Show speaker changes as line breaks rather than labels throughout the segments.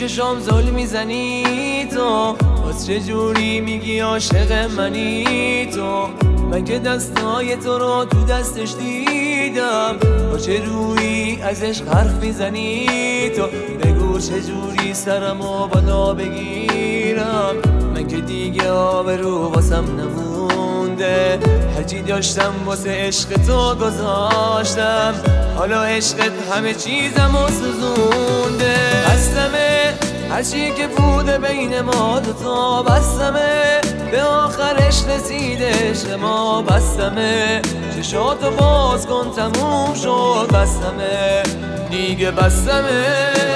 چشام زل میزنی تو، باز چجوری میگی عاشق منی تو؟ من که دستای تو رو تو دستش دیدم، با چه روی ازش حرف میزنی تو؟ بگو چجوری سرمو بالا بگیرم، من که دیگه آبرو واسم نمونده. هرچی داشتم واسه عشق تو گذاشتم، حالا عشقت همه چیزمو سوزونده. بستمه هرچی که بوده بین ما دوتا، بستمه به آخرش رسیده عشق ما. بستمه چشاتو باز کن تموم شد، بستمه دیگه بستمه.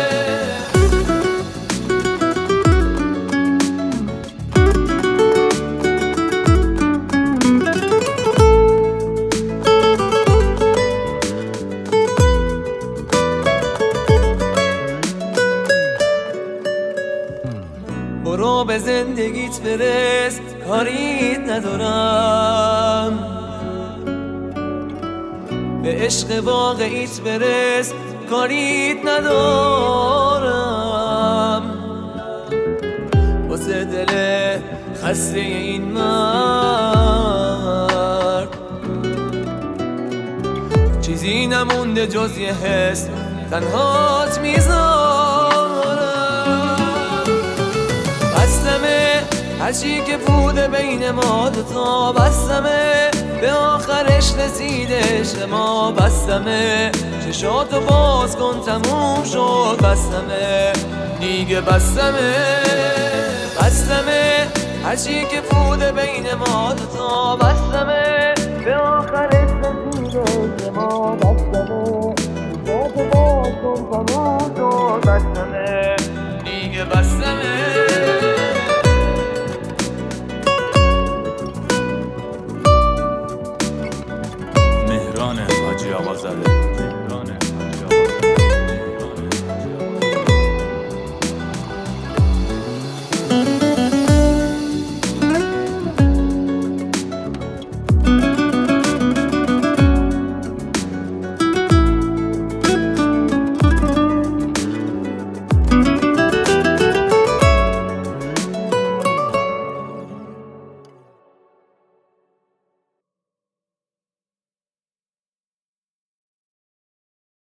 برو به زندگیت برس، کاریت ندارم. به عشق واقعیت برس، کاریت ندارم. واسه دل خسته این مرد چیزی نمونده جز یه حس، تنهات میذارم. بستمه هرچی که بوده بین ما دوتا، بستمه به آخرش رسیده عشق ما. بستمه چشاتو باز کن تموم شد، بستمه دیگه بستمه. بستمه هرچی که بوده بین ما دوتا، بستمه به آخرش رسیده عشق ما. بستمه چشاتو باز کن تموم شد، بستمه دیگه بستمه.